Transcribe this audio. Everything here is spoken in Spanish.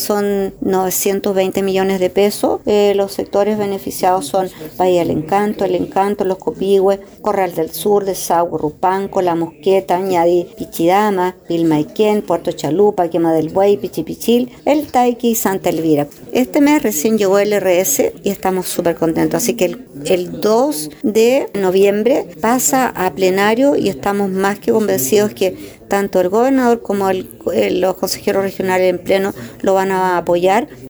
son 920 millones de pesos. Los sectores beneficiados son Bahía del Encanto, El Encanto, Los Copihue, Corral del Sur, Desagüe, Rupanco, La Mosqueta, Ñadi, Pichidama, Pilmaiquén, Puerto Chalupa, Quema del Buey, Pichipichil, El Taiqui y Santa Elvira. Este mes recién llegó el RS y estamos súper contentos, así que el 2 de noviembre pasa a plenario y estamos más que convencidos que tanto el gobernador como los consejeros regionales en pleno lo van a apoyar.